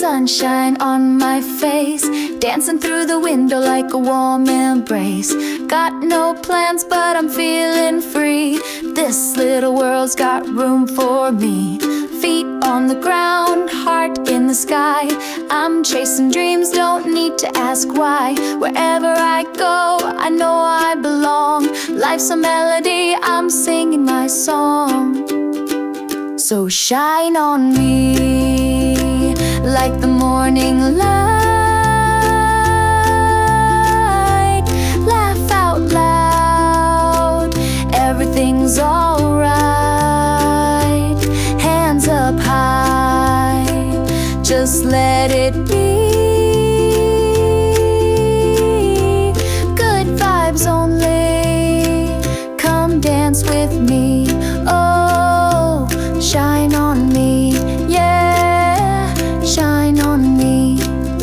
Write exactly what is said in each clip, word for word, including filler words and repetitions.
sunshine on my face, dancing through the window like a warm embrace. Got no plans, but I'm feeling free. This little world's got room for me. Feet on the ground, heart in the sky. I'm chasing dreams, don't need to ask why. Wherever I go, I know I belong. Life's a melody, I'm singing my song. So shine on me like the morning light. Laugh out loud, everything's alright. Hands up high, just let it be. Good vibes only, come dance with me. Oh, shine on me, yeah, shine on me.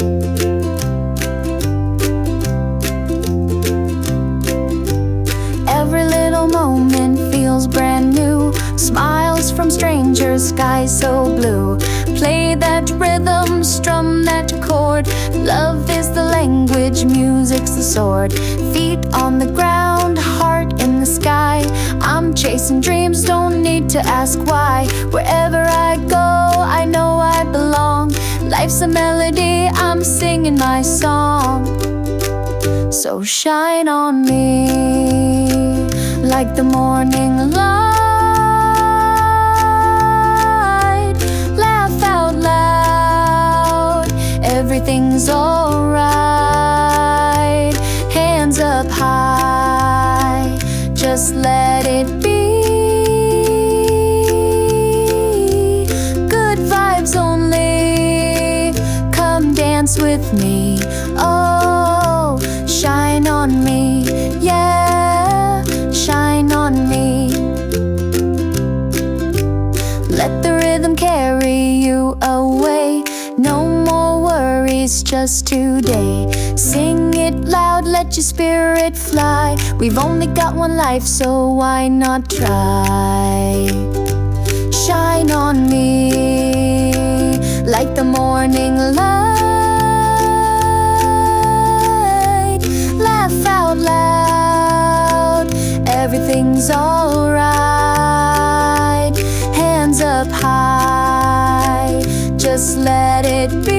Every little moment feels brand new. Smiles from strangers, skies so blue. Play that rhythm, strum that chord. Love is the language, music's the sword. Feet on the ground, heart in the sky. I'm chasing dreams, don't need to ask why. Wherever I go, I know I belong. Life's a melody, I'm singing my song. So shine on me like the morning light. Laugh out loud, everything's alright. Hands up high, just let it be. Good vibes only, come dance with me. Oh, shine on me, yeah, shine on me. Let the rhythm carry you away. No more worries, just today. Sing it loud, let your spirit fly. We've only got one life, so why not try? Shine on me like the morning light. Laugh out loud, everything's alright. Hands up high, just let it be.